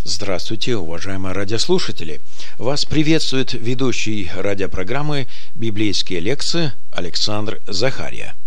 Здравствуйте, уважаемые радиослушатели! Вас приветствует ведущий радиопрограммы «Библейские лекции» Александр Захария.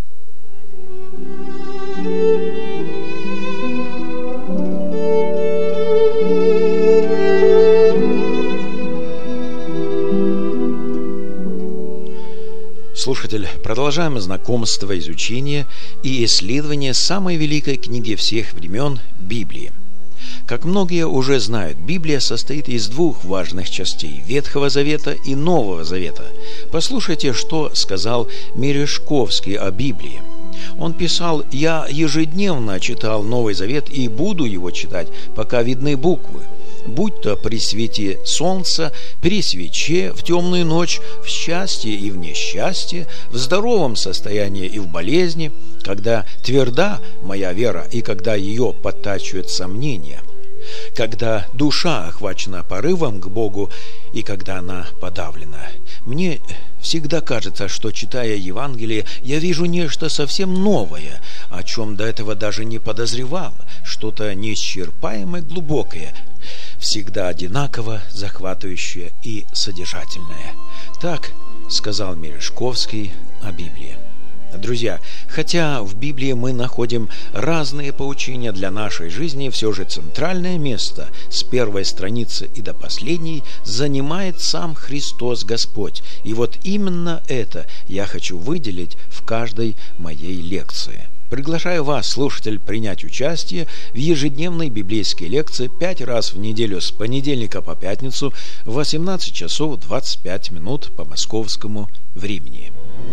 Слушатель, продолжаем знакомство, изучение и исследование самой великой книги всех времен – Библии. Как многие уже знают, Библия состоит из двух важных частей – Ветхого Завета и Нового Завета. Послушайте, что сказал Мережковский о Библии. Он писал: «Я ежедневно читал Новый Завет и буду его читать, пока видны буквы. Будь то при свете солнца, при свече, в темную ночь, в счастье и в несчастье, в здоровом состоянии и в болезни, когда тверда моя вера и когда ее подтачивают сомнения, когда душа охвачена порывом к Богу и когда она подавлена. Мне всегда кажется, что, читая Евангелие, я вижу нечто совсем новое, о чем до этого даже не подозревал, что-то неисчерпаемое, глубокое, всегда одинаково захватывающее и содержательное». Так сказал Мережковский о Библии. Друзья, хотя в Библии мы находим разные поучения для нашей жизни, все же центральное место с первой страницы и до последней занимает сам Христос Господь. И вот именно это я хочу выделить в каждой моей лекции. Приглашаю вас, слушатель, принять участие в ежедневной библейской лекции 5 раз в неделю с понедельника по пятницу в 18 часов 25 минут по московскому времени.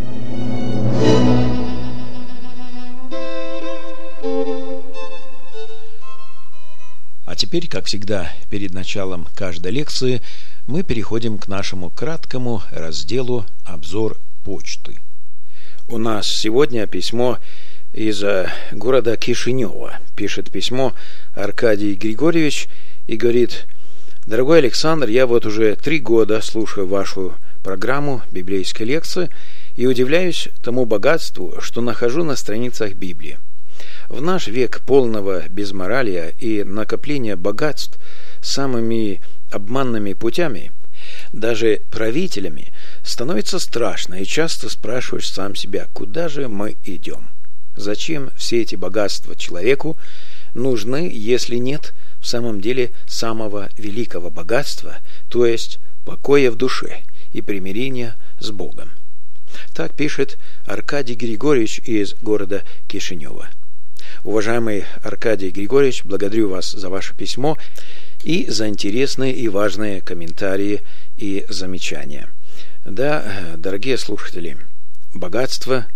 А теперь, как всегда, перед началом каждой лекции мы переходим к нашему краткому разделу «Обзор почты». У нас сегодня письмо из города Кишинева. Пишет письмо Аркадий Григорьевич и говорит: «Дорогой Александр, я вот уже 3 года слушаю вашу программу библейской лекции и удивляюсь тому богатству, что нахожу на страницах Библии. В наш век полного безморалия и накопления богатств самыми обманными путями, даже правителями, становится страшно, и часто спрашиваешь сам себя, куда же мы идем? Зачем все эти богатства человеку нужны, если нет в самом деле самого великого богатства, то есть покоя в душе и примирения с Богом?» Так пишет Аркадий Григорьевич из города Кишинева. Уважаемый Аркадий Григорьевич, благодарю вас за ваше письмо и за интересные и важные комментарии и замечания. Да, дорогие слушатели, богатство,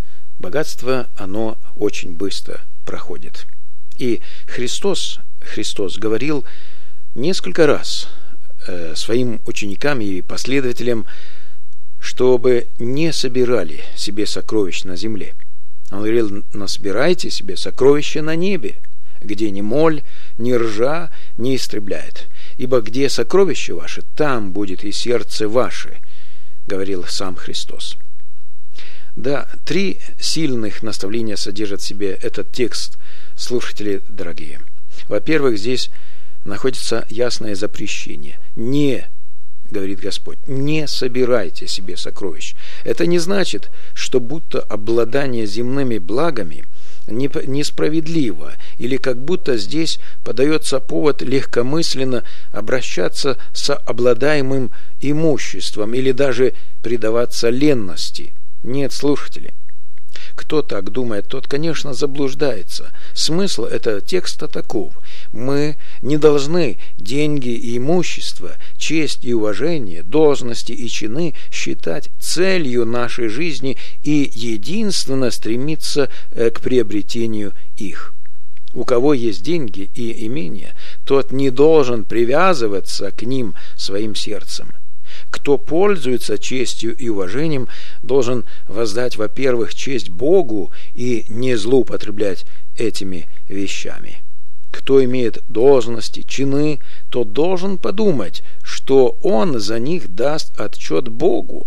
оно очень быстро проходит. И Христос говорил несколько раз своим ученикам и последователям, чтобы не собирали себе сокровищ на земле. Он говорил: насобирайте себе сокровища на небе, где ни моль, ни ржа не истребляет. Ибо где сокровище ваше, там будет и сердце ваше, говорил сам Христос. Да, 3 сильных наставления содержит в себе этот текст, слушатели дорогие. Во-первых, здесь находится ясное запрещение. Не, говорит Господь, не собирайте себе сокровищ. Это не значит, что будто обладание земными благами несправедливо, или как будто здесь подается повод легкомысленно обращаться с обладаемым имуществом или даже предаваться ленности. Нет, слушатели, кто так думает, тот, конечно, заблуждается. Смысл этого текста таков: мы не должны деньги и имущество, честь и уважение, должности и чины считать целью нашей жизни и единственно стремиться к приобретению их. У кого есть деньги и имения, тот не должен привязываться к ним своим сердцем. Кто пользуется честью и уважением, должен воздать, во-первых, честь Богу и не злоупотреблять этими вещами. Кто имеет должности, чины, тот должен подумать, что он за них даст отчет Богу.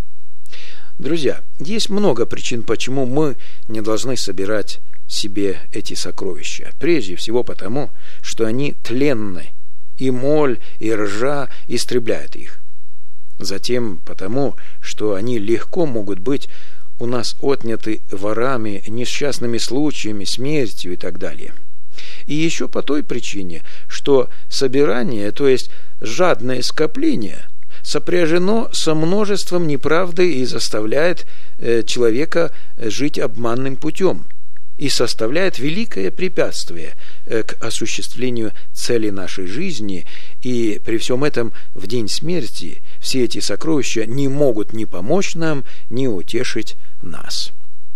Друзья, есть много причин, почему мы не должны собирать себе эти сокровища. Прежде всего потому, что они тленны и моль, и ржа истребляют их. Затем потому, что они легко могут быть у нас отняты ворами, несчастными случаями, смертью и так далее. И еще по той причине, что собирание, то есть жадное скопление, сопряжено со множеством неправды и заставляет человека жить обманным путем и составляет великое препятствие к осуществлению цели нашей жизни, и при всем этом в день смерти все эти сокровища не могут ни помочь нам, ни утешить нас.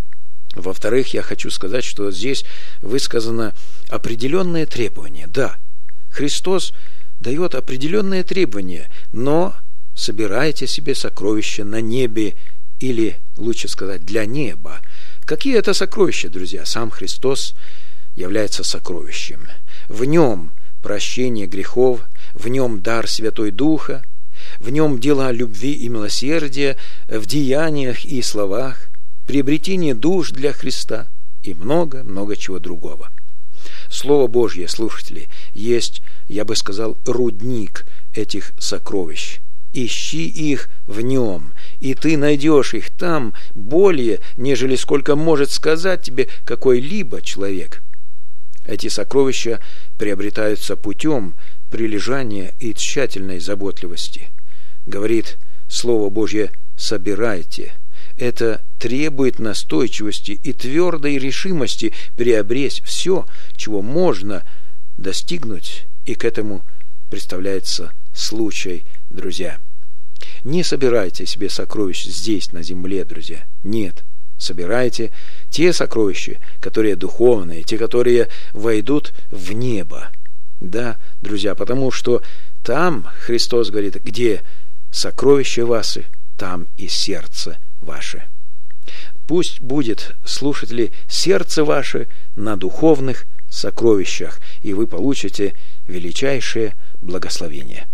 Во-вторых, я хочу сказать, что здесь высказано определенное требование. Да, Христос дает определенные требования, но собирайте себе сокровища на небе, или, лучше сказать, для неба. Какие это сокровища, друзья? Сам Христос является сокровищем. В нем прощение грехов, в нем дар Святой Духа, в нем дела любви и милосердия, в деяниях и словах, приобретение душ для Христа и много-много чего другого. Слово Божье, слушатели, есть, я бы сказал, рудник этих сокровищ. Ищи их в нем, и ты найдешь их там более, нежели сколько может сказать тебе какой-либо человек. Эти сокровища приобретаются путем прилежания и тщательной заботливости. Говорит Слово Божье: собирайте. Это требует настойчивости и твердой решимости приобрести все, чего можно достигнуть, и к этому представляется случай, друзья. Не собирайте себе сокровищ здесь, на земле, друзья. Нет. Собирайте те сокровища, которые духовные, те, которые войдут в небо. Да, друзья, потому что там, Христос говорит, где сокровища ваши, там и сердце ваше. Пусть будет, слушатели, сердце ваше на духовных сокровищах, и вы получите величайшее благословение.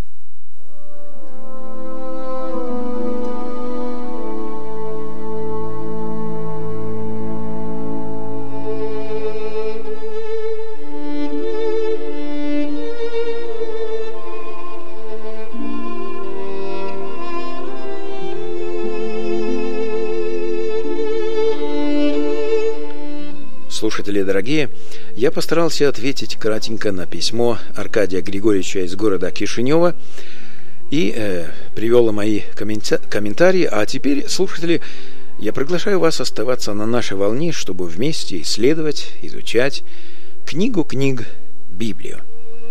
Слушатели дорогие, я постарался ответить кратенько на письмо Аркадия Григорьевича из города Кишинева и привел мои комментарии. А теперь, слушатели, я приглашаю вас оставаться на нашей волне, чтобы вместе исследовать, изучать книгу книг Библию.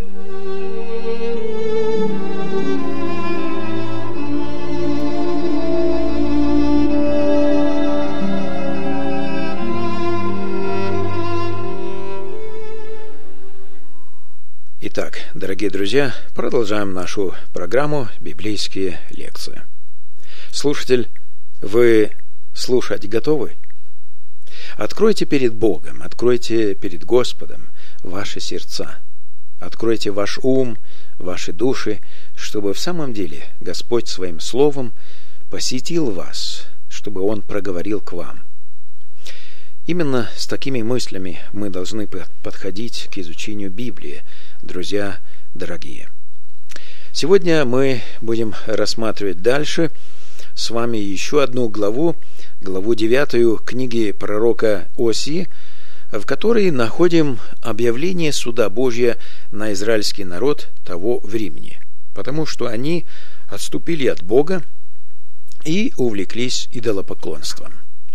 Итак, дорогие друзья, продолжаем нашу программу «Библейские лекции». Слушатель, вы слушать готовы? Откройте перед Богом, откройте перед Господом ваши сердца, откройте ваш ум, ваши души, чтобы в самом деле Господь своим словом посетил вас, чтобы Он проговорил к вам. Именно с такими мыслями мы должны подходить к изучению Библии, друзья дорогие. Сегодня мы будем рассматривать дальше с вами еще одну главу 9 книги пророка Осии, в которой находим объявление суда Божия на израильский народ того времени, потому что они отступили от Бога и увлеклись идолопоклонством.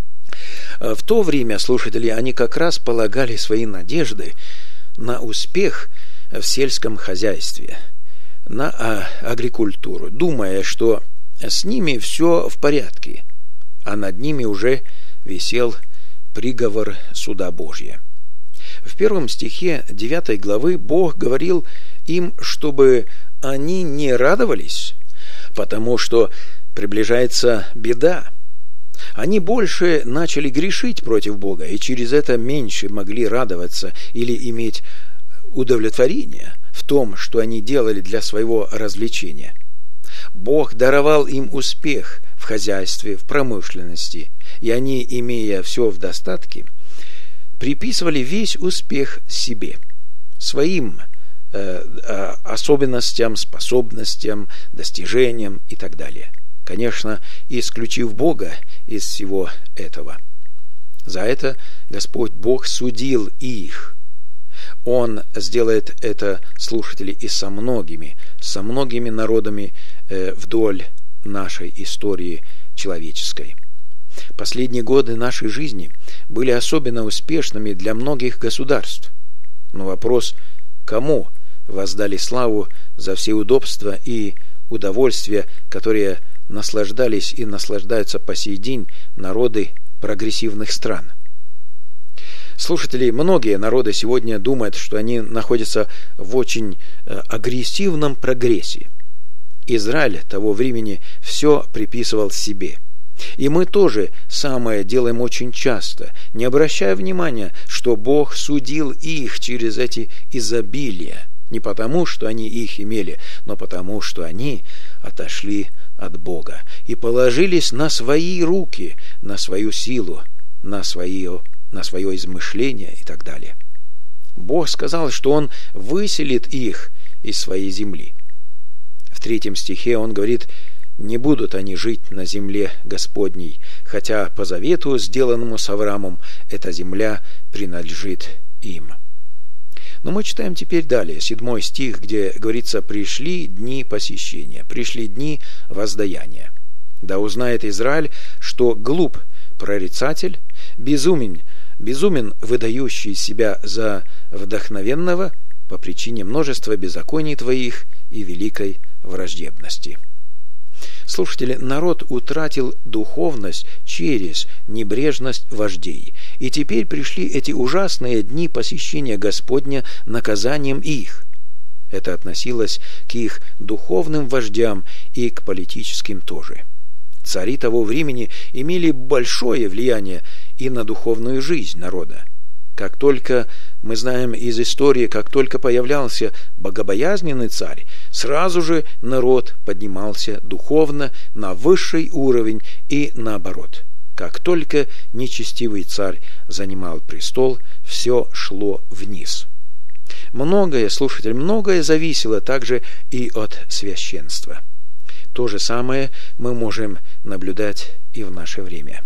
В то время, слушатели, они как раз полагали свои надежды на успех в сельском хозяйстве, на агрикультуру, думая, что с ними все в порядке, а над ними уже висел приговор суда Божия. В 1 стихе 9 главы Бог говорил им, чтобы они не радовались, потому что приближается беда. Они больше начали грешить против Бога, и через это меньше могли радоваться или иметь удовлетворение в том, что они делали для своего развлечения. Бог даровал им успех в хозяйстве, в промышленности, и они, имея все в достатке, приписывали весь успех себе, своим особенностям, способностям, достижениям и так далее. Конечно, исключив Бога из всего этого. За это Господь Бог судил их. Он сделает это, слушатели, и со многими народами вдоль нашей истории человеческой. Последние годы нашей жизни были особенно успешными для многих государств. Но вопрос, кому воздали славу за все удобства и удовольствия, которые наслаждались и наслаждаются по сей день народы прогрессивных стран? Слушатели, многие народы сегодня думают, что они находятся в очень агрессивном прогрессе. Израиль того времени все приписывал себе. И мы тоже самое делаем очень часто, не обращая внимания, что Бог судил их через эти изобилия, не потому, что они их имели, но потому, что они отошли от Бога и положились на свои руки, на свою силу, на свое измышление и так далее. Бог сказал, что Он выселит их из своей земли. В 3 стихе Он говорит: «Не будут они жить на земле Господней, хотя по завету, сделанному с Авраамом, эта земля принадлежит им». Но мы читаем теперь далее, 7 стих, где говорится: «Пришли дни посещения, пришли дни воздаяния. Да узнает Израиль, что глуп прорицатель, безумен, выдающий себя за вдохновенного по причине множества беззаконий твоих и великой враждебности». Слушатели, народ утратил духовность через небрежность вождей, и теперь пришли эти ужасные дни посещения Господня наказанием их. Это относилось к их духовным вождям и к политическим тоже. Цари того времени имели большое влияние и на духовную жизнь народа. Как только, мы знаем из истории, как только появлялся богобоязненный царь, сразу же народ поднимался духовно на высший уровень и наоборот. Как только нечестивый царь занимал престол, все шло вниз. Многое зависело также и от священства. То же самое мы можем наблюдать и в наше время.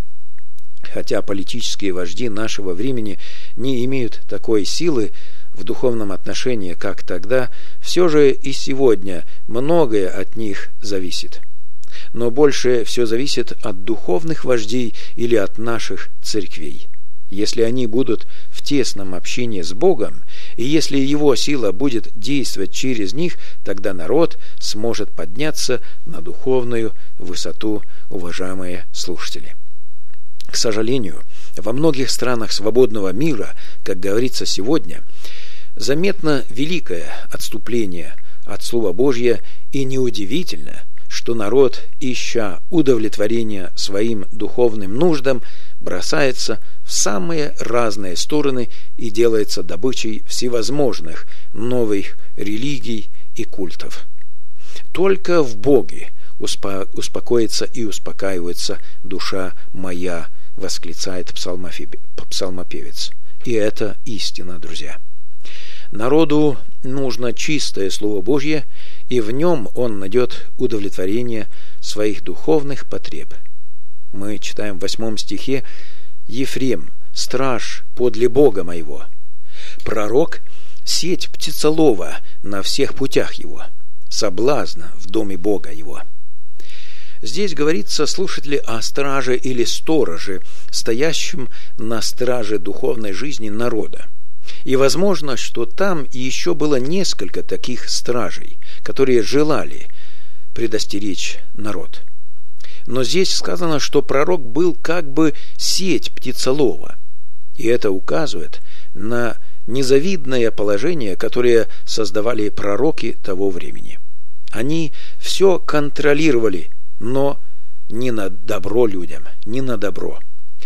Хотя политические вожди нашего времени не имеют такой силы в духовном отношении, как тогда, все же и сегодня многое от них зависит. Но больше все зависит от духовных вождей или от наших церквей. Если они будут в тесном общении с Богом, и если Его сила будет действовать через них, тогда народ сможет подняться на духовную высоту, уважаемые слушатели. К сожалению, во многих странах свободного мира, как говорится сегодня, заметно великое отступление от Слова Божьего, и неудивительно, что народ, ища удовлетворения своим духовным нуждам, бросается в самые разные стороны и делается добычей всевозможных новых религий и культов. Только в Боге успокоится и успокаивается душа моя, восклицает псалмопевец. И это истина, друзья. Народу нужно чистое Слово Божье, и в нем он найдет удовлетворение своих духовных потреб. Мы читаем в 8 стихе: «Ефрем, страж подле Бога моего, пророк, сеть птицелова на всех путях его, соблазн в доме Бога его». Здесь говорится, слушатели, о страже или стороже, стоящем на страже духовной жизни народа. И возможно, что там еще было несколько таких стражей, которые желали предостеречь народ. Но здесь сказано, что пророк был как бы сеть птицелова. И это указывает на незавидное положение, которое создавали пророки того времени. Они все контролировали, но не на добро людям, не на добро.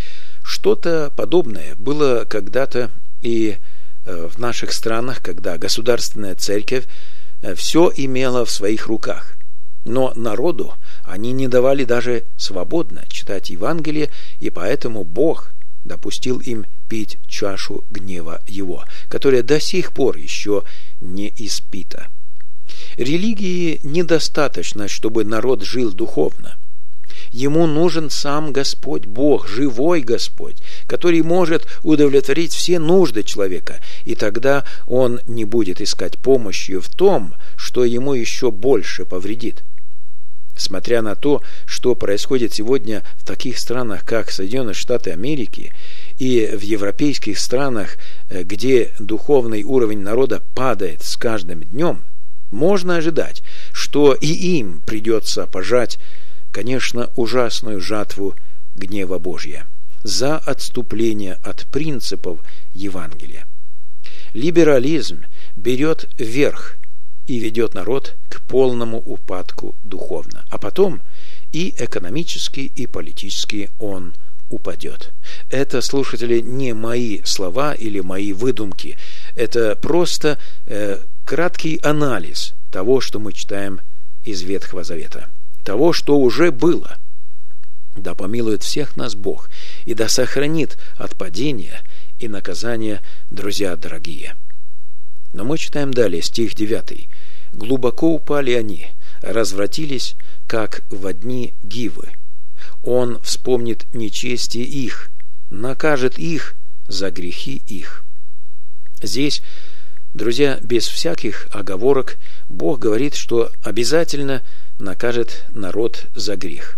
Что-то подобное было когда-то и в наших странах, когда государственная церковь все имела в своих руках. Но народу они не давали даже свободно читать Евангелие, и поэтому Бог допустил им пить чашу гнева Его, которая до сих пор еще не испита. Религии недостаточно, чтобы народ жил духовно. Ему нужен сам Господь Бог, живой Господь, который может удовлетворить все нужды человека, и тогда он не будет искать помощи в том, что ему еще больше повредит. Смотря на то, что происходит сегодня в таких странах, как Соединенные Штаты Америки, и в европейских странах, где духовный уровень народа падает с каждым днем, можно ожидать, что и им придется пожать, конечно, ужасную жатву гнева Божия за отступление от принципов Евангелия. Либерализм берет верх и ведет народ к полному упадку духовно, а потом и экономически, и политически он упадет. Это, слушатели, не мои слова или мои выдумки. Это просто краткий анализ того, что мы читаем из Ветхого Завета, того, что уже было. Да помилует всех нас Бог, и да сохранит от падения и наказания, друзья дорогие. Но мы читаем далее, стих 9. «Глубоко упали они, развратились, как во дни Гивы. Он вспомнит нечестие их, накажет их за грехи их». Здесь, друзья, без всяких оговорок, Бог говорит, что обязательно накажет народ за грех.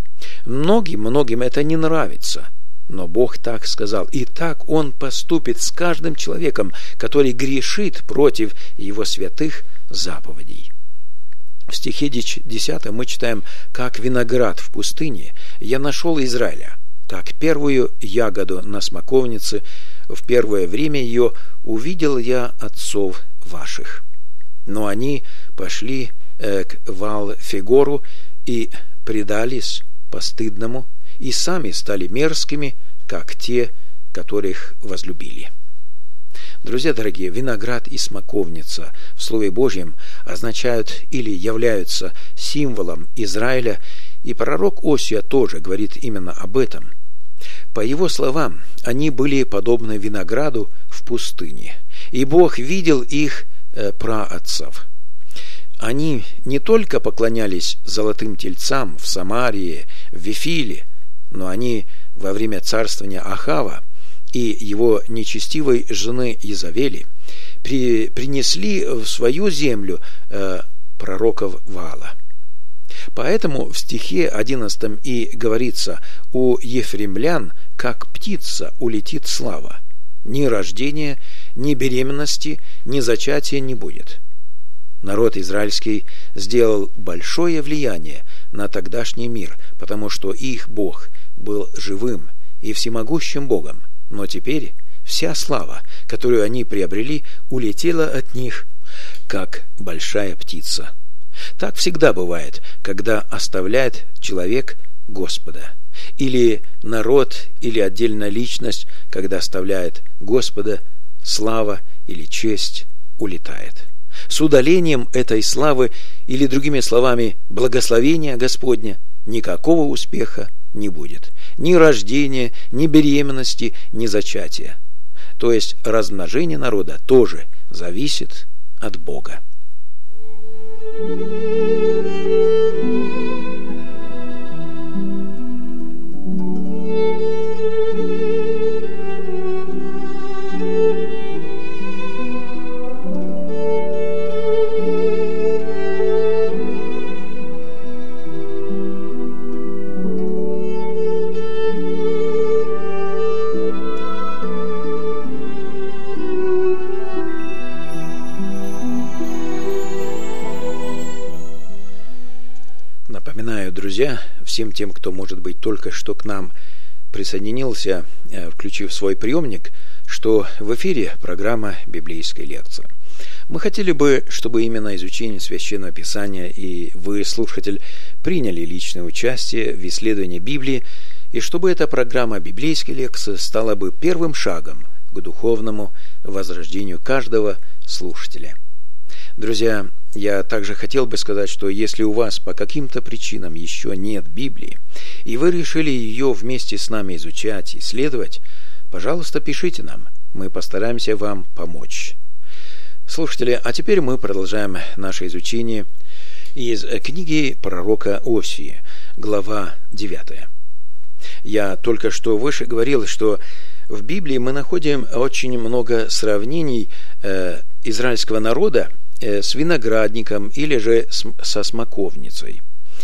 Многим это не нравится, но Бог так сказал, и так Он поступит с каждым человеком, который грешит против Его святых заповедей. В стихе 10 мы читаем: «Как виноград в пустыне я нашел Израиля, как первую ягоду на смоковнице, в первое время ее увидел я отцов ваших. Но они пошли к Ваал-Фегору и предались постыдному, и сами стали мерзкими, как те, которых возлюбили». Друзья дорогие, виноград и смоковница в Слове Божьем означают или являются символом Израиля, и пророк Осия тоже говорит именно об этом. По его словам, они были подобны винограду в пустыне, и Бог видел их праотцов. Они не только поклонялись золотым тельцам в Самарии, в Вифиле, но они во время царствования Ахава и его нечестивой жены Иезавели принесли в свою землю пророков Ваала. Поэтому в стихе 11 и говорится: «У ефремлян, как птица, улетит слава. Ни рождения, ни беременности, ни зачатия не будет». Народ израильский сделал большое влияние на тогдашний мир, потому что их Бог был живым и всемогущим Богом. Но теперь вся слава, которую они приобрели, улетела от них, как большая птица. Так всегда бывает, когда оставляет человек Господа. Или народ, или отдельная личность, когда оставляет Господа, слава или честь улетает. С удалением этой славы, или другими словами, благословения Господня, никакого успеха не будет. Ни рождения, ни беременности, ни зачатия. То есть размножение народа тоже зависит от Бога. Напоминаю, друзья, всем тем, кто, может быть, только что к нам присоединился, включив свой приемник, что в эфире программа «Библейская лекция». Мы хотели бы, чтобы именно изучение Священного Писания и вы, слушатель, приняли личное участие в исследовании Библии, и чтобы эта программа «Библейская лекция» стала бы первым шагом к духовному возрождению каждого слушателя. Друзья, я также хотел бы сказать, что если у вас по каким-то причинам еще нет Библии, и вы решили ее вместе с нами изучать и исследовать, пожалуйста, пишите нам, мы постараемся вам помочь. Слушатели, а теперь мы продолжаем наше изучение из книги пророка Осии, глава 9. Я только что выше говорил, что в Библии мы находим очень много сравнений израильского народа с виноградником или же со смоковницей.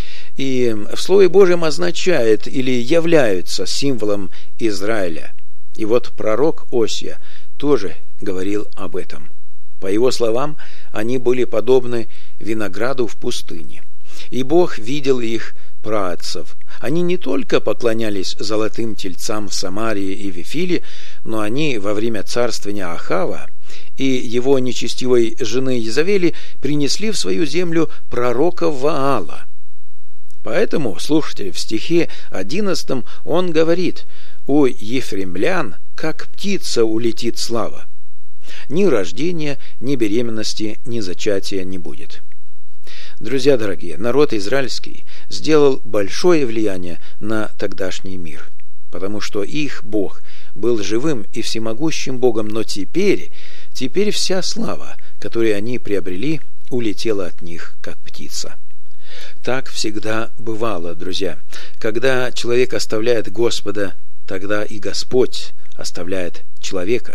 И в Слове Божьем означает или являются символом Израиля. И вот пророк Осия тоже говорил об этом. По его словам, они были подобны винограду в пустыне. И Бог видел их праотцев. Они не только поклонялись золотым тельцам в Самарии и Вифиле, но они во время царствования Ахава и его нечестивой жены Иезавели принесли в свою землю пророков Ваала. Поэтому, слушатели, в стихе 11 он говорит: «У ефремлян, как птица, улетит слава. Ни рождения, ни беременности, ни зачатия не будет». Друзья дорогие, народ израильский сделал большое влияние на тогдашний мир, потому что их Бог был живым и всемогущим Богом, но теперь вся слава, которую они приобрели, улетела от них, как птица. Так всегда бывало, друзья. Когда человек оставляет Господа, тогда и Господь оставляет человека.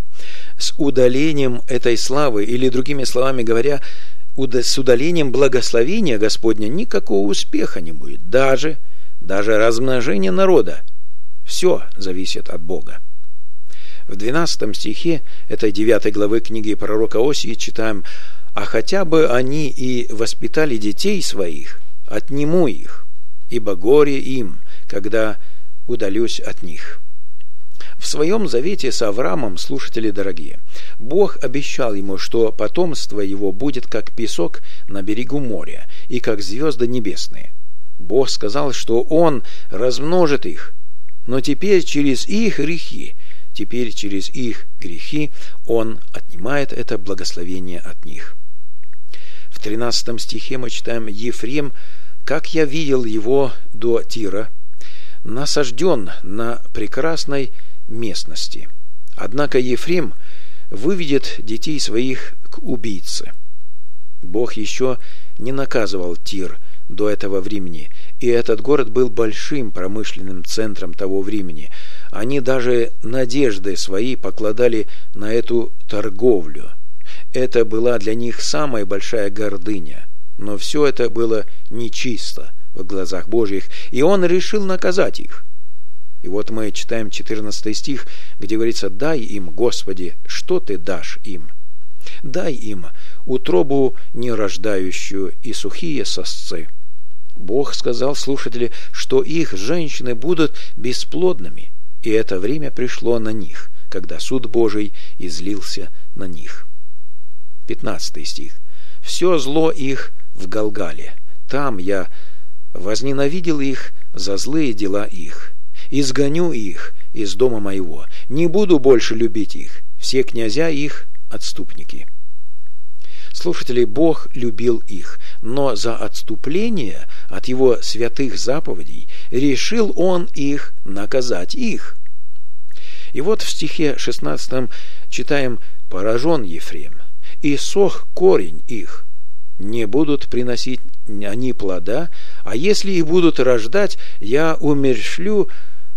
С удалением этой славы, или другими словами говоря, с удалением благословения Господня никакого успеха не будет. Даже размножение народа. Все зависит от Бога. В 12 стихе этой 9 главы книги пророка Осии читаем: «А хотя бы они и воспитали детей своих, отниму их, ибо горе им, когда удалюсь от них». В своем завете с Авраамом, слушатели дорогие, Бог обещал ему, что потомство его будет как песок на берегу моря и как звезды небесные. Бог сказал, что Он размножит их, но теперь через их грехи Он отнимает это благословение от них. В 13 стихе мы читаем: «Ефрем, как я видел его до Тира, насажден на прекрасной местности. Однако Ефрем выведет детей своих к убийце». Бог еще не наказывал Тир до этого времени, и этот город был большим промышленным центром того времени. Они даже надежды свои покладали на эту торговлю. Это была для них самая большая гордыня. Но все это было нечисто в глазах Божьих, и Он решил наказать их. И вот мы читаем 14 стих, где говорится: «Дай им, Господи, что Ты дашь им? Дай им утробу нерождающую и сухие сосцы». Бог сказал, слушатели, что их женщины будут бесплодными, и это время пришло на них, когда суд Божий излился на них. 15 стих. «Все зло их в Галгале, там я возненавидел их за злые дела их. Изгоню их из дома моего, не буду больше любить их, все князья их отступники». Слушатели, Бог любил их, но за отступление от Его святых заповедей решил Он наказать их. И вот в стихе 16 читаем: «Поражен Ефрем, и сох корень их, не будут приносить они плода, а если и будут рождать, я умерщвлю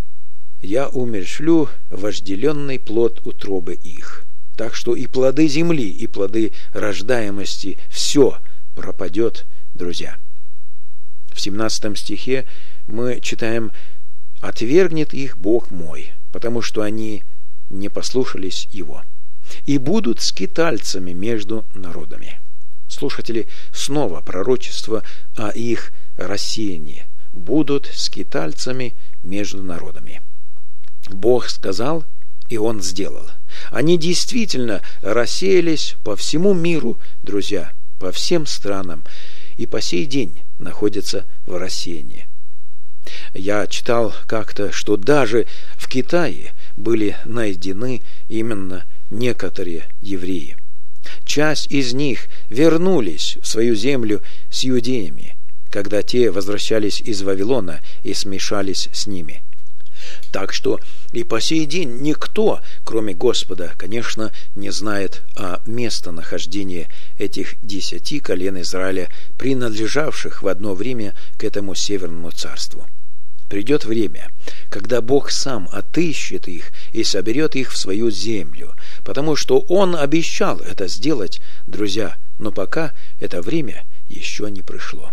вожделенный плод утробы их». Так что и плоды земли, и плоды рождаемости, все пропадет, друзья. В 17 стихе мы читаем: «Отвергнет их Бог мой, потому что они не послушались Его, и будут скитальцами между народами». Слушатели, снова пророчество о их рассеянии. Будут скитальцами между народами. Бог сказал, и Он сделал. Они действительно рассеялись по всему миру, друзья, по всем странам, и по сей день находятся в рассеянии. Я читал как-то, что даже в Китае были найдены именно некоторые евреи. Часть из них вернулись в свою землю с иудеями, когда те возвращались из Вавилона и смешались с ними. Так что и по сей день никто, кроме Господа, конечно, не знает о местонахождении этих 10 колен Израиля, принадлежавших в одно время к этому Северному царству. Придет время, когда Бог сам отыщет их и соберет их в свою землю, потому что Он обещал это сделать, друзья, но пока это время еще не пришло.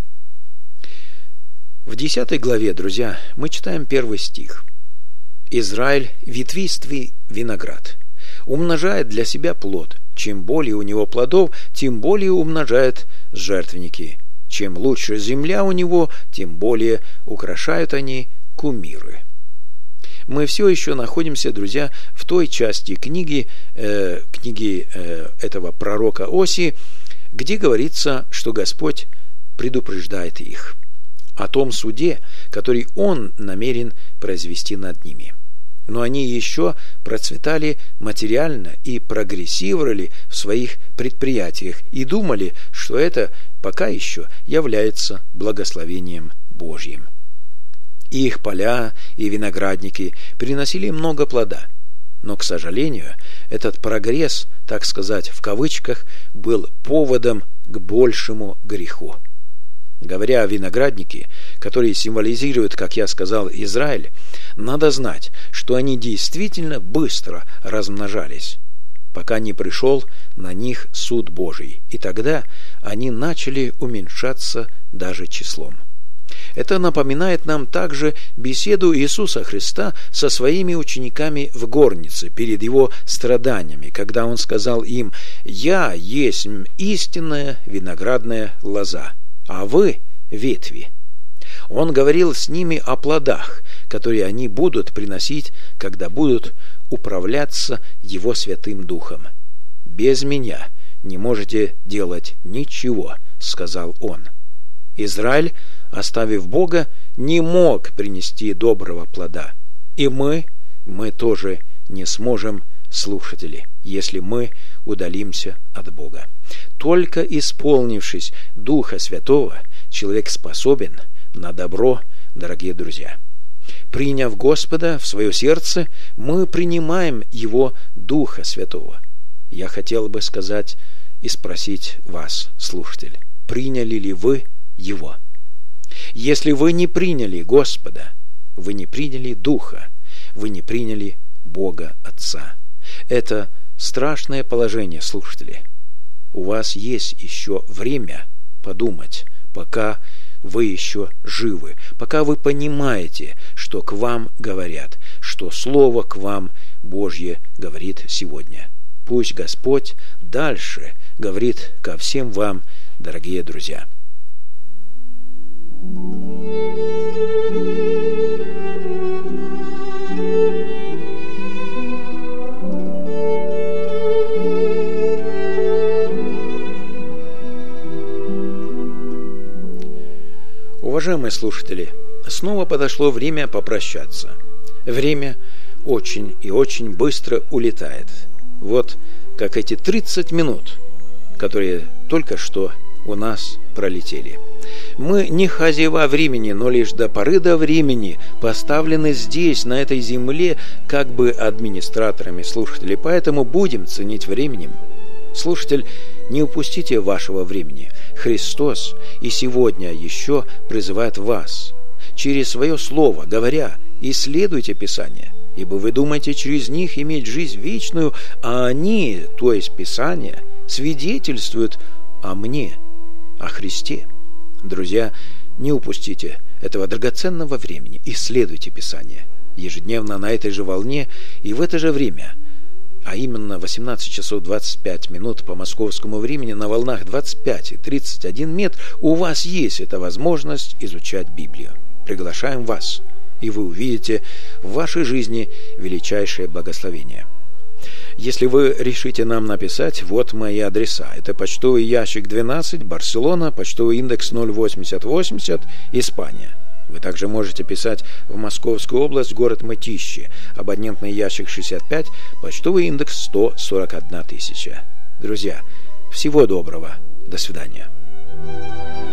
В 10 главе, друзья, мы читаем 1 стих. «Израиль ветвистый виноград, умножает для себя плод. Чем более у него плодов, тем более умножает жертвенники. Чем лучше земля у него, тем более украшают они кумиры». Мы все еще находимся, друзья, в той части книги этого пророка Осии, где говорится, что Господь предупреждает их о том суде, который Он намерен произвести над ними. Но они еще процветали материально и прогрессировали в своих предприятиях и думали, что это пока еще является благословением Божьим. И их поля и виноградники приносили много плода. Но, к сожалению, этот прогресс, так сказать, в кавычках, был поводом к большему греху. Говоря о винограднике, который символизирует, как я сказал, Израиль, надо знать, что они действительно быстро размножались, пока не пришел на них суд Божий, и тогда они начали уменьшаться даже числом. Это напоминает нам также беседу Иисуса Христа со своими учениками в горнице перед Его страданиями, когда Он сказал им: «Я есть истинная виноградная лоза, а вы – ветви». Он говорил с ними о плодах, которые они будут приносить, когда будут управляться Его Святым Духом. «Без Меня не можете делать ничего», – сказал Он. Израиль, оставив Бога, не мог принести доброго плода. И мы тоже не сможем, слушатели, если мы удалимся от Бога. Только исполнившись Духа Святого, человек способен на добро, дорогие друзья. Приняв Господа в свое сердце, мы принимаем Его Духа Святого. Я хотел бы сказать и спросить вас, слушатель, приняли ли вы Его? Если вы не приняли Господа, вы не приняли Духа, вы не приняли Бога Отца. Это страшное положение, слушатели. У вас есть еще время подумать, пока вы еще живы, пока вы понимаете, что к вам говорят, что Слово к вам Божье говорит сегодня. Пусть Господь дальше говорит ко всем вам, дорогие друзья. Уважаемые слушатели, снова подошло время попрощаться. Время очень и очень быстро улетает. Вот как эти 30 минут, которые только что у нас пролетели. Мы не хозяева времени, но лишь до поры до времени поставлены здесь, на этой земле, как бы администраторами слушателей, поэтому будем ценить временем. Слушатель, не упустите вашего времени. Христос и сегодня еще призывает вас, через свое слово, говоря: исследуйте Писание, ибо вы думаете через них иметь жизнь вечную, а они, то есть Писание, свидетельствуют о мне, о Христе. Друзья, не упустите этого драгоценного времени, исследуйте Писание ежедневно на этой же волне и в это же время, а именно 18 часов 25 минут по московскому времени на волнах 25 и 31 метр, у вас есть эта возможность изучать Библию. Приглашаем вас, и вы увидите в вашей жизни величайшее благословение. Если вы решите нам написать, вот мои адреса. Это почтовый ящик 12, Барселона, почтовый индекс 08080, Испания. Вы также можете писать в Московскую область, город Мытищи, абонентный ящик 65, почтовый индекс 141 000. Друзья, всего доброго. До свидания.